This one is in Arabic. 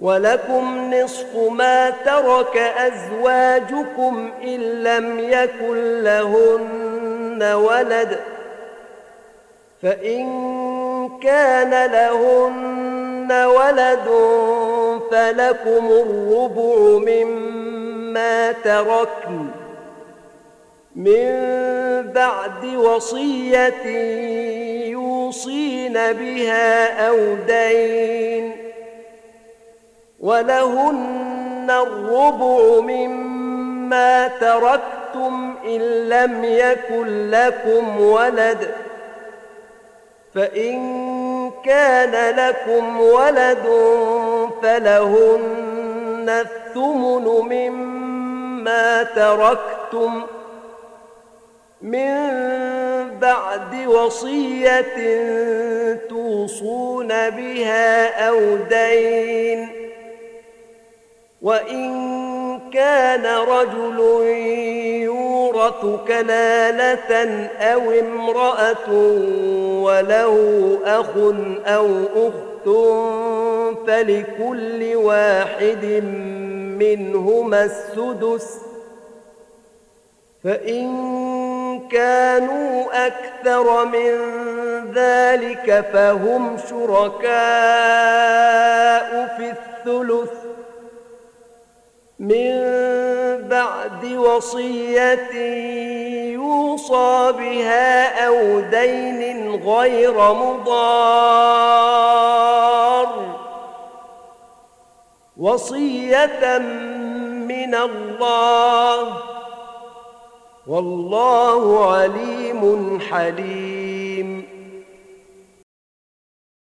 ولكم نصف ما ترك أزواجكم إن لم يكن لهن ولد، فإن كان لهن ولد فلكم الربع مما تركن من بعد وصية يوصين بها أو دين، ولهن الربع مما تركتم إن لم يكن لكم ولد، فإن كان لكم ولد فلهن الثمن مما تركتم من بعد وصية توصون بها أو دين. وإن كان رجل يورث كلالة أو امرأة وله أخ أو أخت فلكل واحد منهما السدس، فإن كانوا أكثر من ذلك فهم شركاء في الثلث من بعد وصية يوصى بها أو دين غير مضار، وصية من الله، والله عليم حليم.